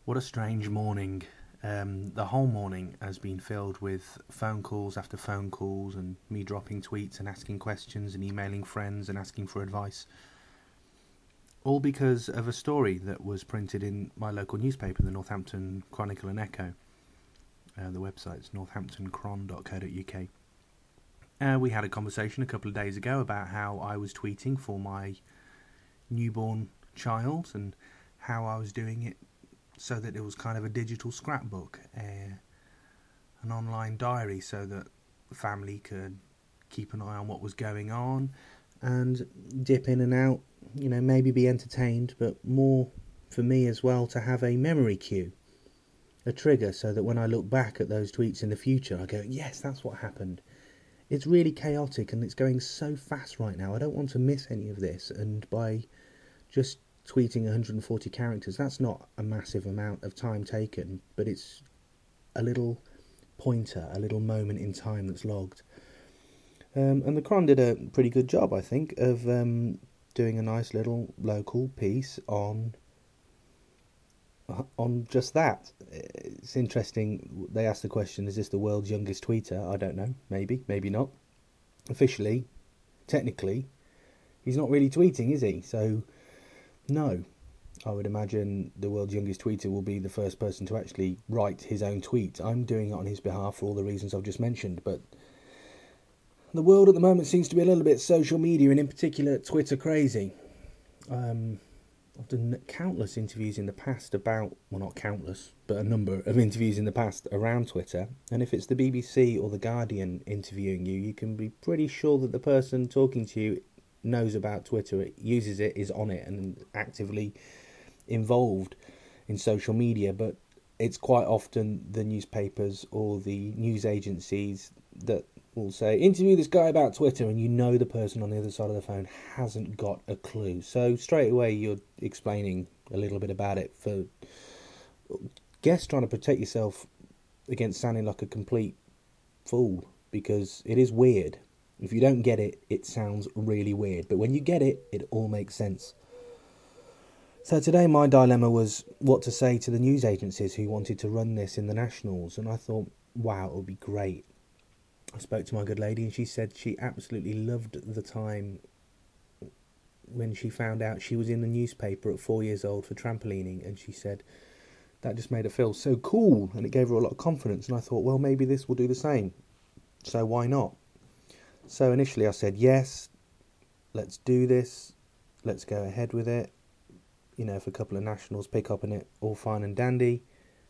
What a strange morning. The whole morning has been filled with phone calls after phone calls and me dropping tweets and asking questions and emailing friends and asking for advice. All because of a story that was printed in my local newspaper, the Northampton Chronicle and Echo. The website's northamptoncron.co.uk. We had a conversation a couple of days ago about how I was tweeting for my newborn child and how I was doing it so that it was kind of a digital scrapbook, an online diary, so that the family could keep an eye on what was going on and dip in and out, maybe be entertained, but more for me as well to have a memory cue, a trigger, so that when I look back at those tweets in the future, I go, yes, that's what happened. It's really chaotic and it's going so fast right now. I don't want to miss any of this, and by just tweeting 140 characters, that's not a massive amount of time taken, but it's a little pointer, a little moment in time that's logged. And the Cron did a pretty good job, I think, of doing a nice little local piece on just that. It's interesting. They asked the question, is this the world's youngest tweeter? I don't know. Maybe not. Officially, technically, he's not really tweeting, is he? So no, I would imagine the world's youngest tweeter will be the first person to actually write his own tweet. I'm doing it on his behalf for all the reasons I've just mentioned, but the world at the moment seems to be a little bit social media, and in particular Twitter crazy. I've done countless interviews in the past about, well, not countless, but a number of interviews in the past around Twitter, and if it's the BBC or the Guardian interviewing you, you can be pretty sure that the person talking to you knows about Twitter, it uses it, is on it, and actively involved in social media. But it's quite often the newspapers or the news agencies that will say, interview this guy about Twitter, and the person on the other side of the phone hasn't got a clue. So straight away you're explaining a little bit about it, for guess trying to protect yourself against sounding like a complete fool, because it is weird. If you don't get it, it sounds really weird. But when you get it, it all makes sense. So today my dilemma was what to say to the news agencies who wanted to run this in the Nationals. And I thought, wow, it would be great. I spoke to my good lady and she said she absolutely loved the time when she found out she was in the newspaper at 4 years old for trampolining. And she said that just made her feel so cool and it gave her a lot of confidence. And I thought, well, maybe this will do the same. So why not? So initially I said, yes, let's do this, let's go ahead with it. If a couple of Nationals pick up on it, all fine and dandy.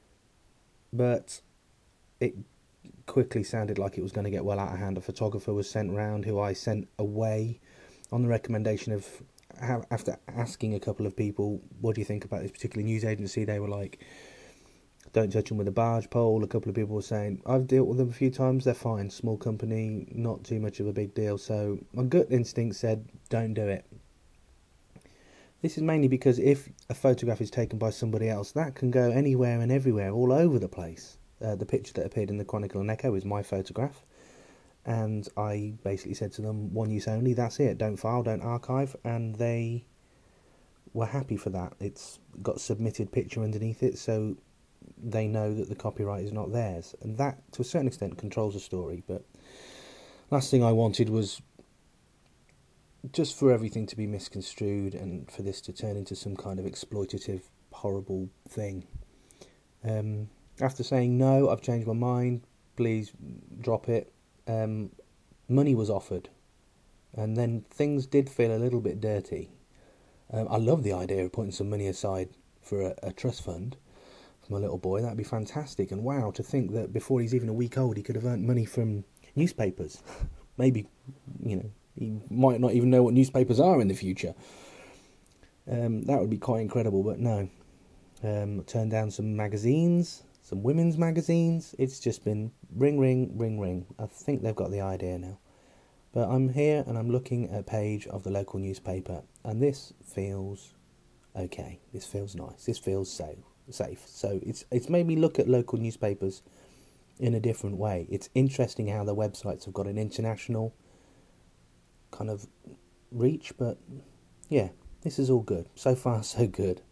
But it quickly sounded like it was going to get well out of hand. A photographer was sent round, who I sent away on the recommendation of, after asking a couple of people, what do you think about this particular news agency? They were like, don't touch them with a barge pole. A couple of people were saying, I've dealt with them a few times, they're fine, small company, not too much of a big deal. So my gut instinct said, don't do it. This is mainly because if a photograph is taken by somebody else, that can go anywhere and everywhere, all over the place. The picture that appeared in the Chronicle and Echo is my photograph, and I basically said to them, one use only, that's it, don't file, don't archive, and they were happy for that. It's got a submitted picture underneath it, so they know that the copyright is not theirs, and that to a certain extent controls the story. But last thing I wanted was just for everything to be misconstrued and for this to turn into some kind of exploitative, horrible thing. After saying no, I've changed my mind, please drop it, money was offered, and then things did feel a little bit dirty. I love the idea of putting some money aside for a trust fund for my little boy. That'd be fantastic. And wow, to think that before he's even a week old, he could have earned money from newspapers. Maybe, he might not even know what newspapers are in the future. That would be quite incredible, but no. Turned down some magazines, some women's magazines. It's just been ring, ring, ring, ring. I think they've got the idea now. But I'm here and I'm looking at a page of the local newspaper, and this feels okay. This feels nice. This feels safe. So it's made me look at local newspapers in a different way. It's interesting how the websites have got an international kind of reach, but yeah, this is all good. So far, so good.